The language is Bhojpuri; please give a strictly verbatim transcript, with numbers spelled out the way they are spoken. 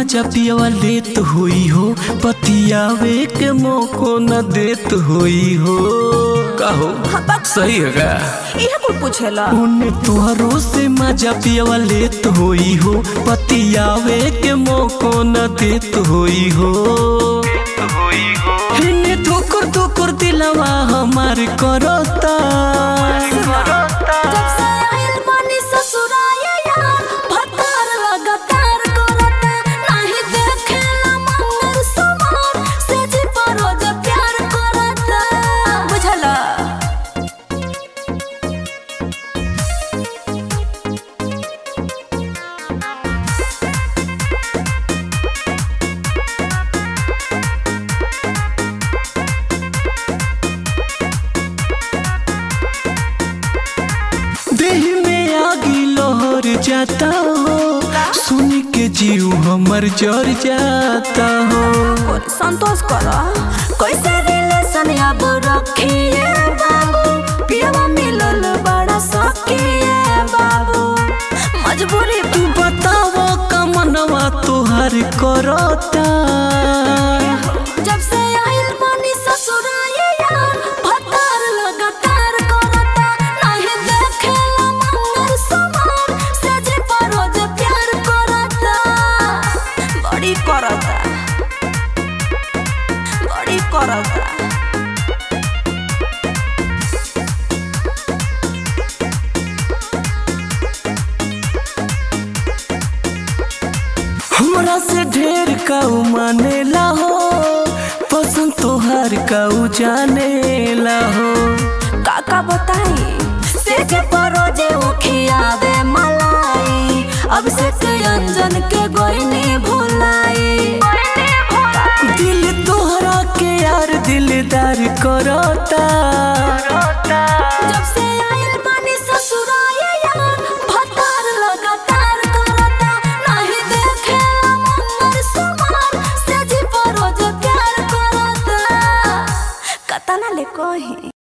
मजा पियवा लेत हुई हो, बतियावे के मौको न देत हुई हो। कहो सही है का इहे कुल पूछेला। उन्हें तुहरो से मजा पियवा लेत हुई हो, बतियावे के मौको न देत हुई हो। इन्हें ठोकर ठोकर दिलवा हमार करता। जब से आइल बानी ससुराए यार, भतार लगातार करता। नाही देखेला मंगर समार, सेजी पर रोज प्यार करता। बुझला देह में आगी लहर जाता हो, सुन के जीव हमर जर जाता हो। संतोष करो कैसे रिलेशन अब रखिए बाबू, पियवा मिलल बड़ा सखिए बाबू। मजबूरी तू बताओ कमनवा तोहर करता। जब से आइल बानी ससुराए यार, भतार लगातार करता। नाही देखेला मंगर समार, सेजी पर रोज प्यार करता। बड़ी करता बड़ी करता। हमरा से ढेर काऊ मानेला हो, पसंद तोहार काऊ जानेला हो। काका बताई सेजे परोजे उखिया दे मलाई, अब से अंजन के गोइनी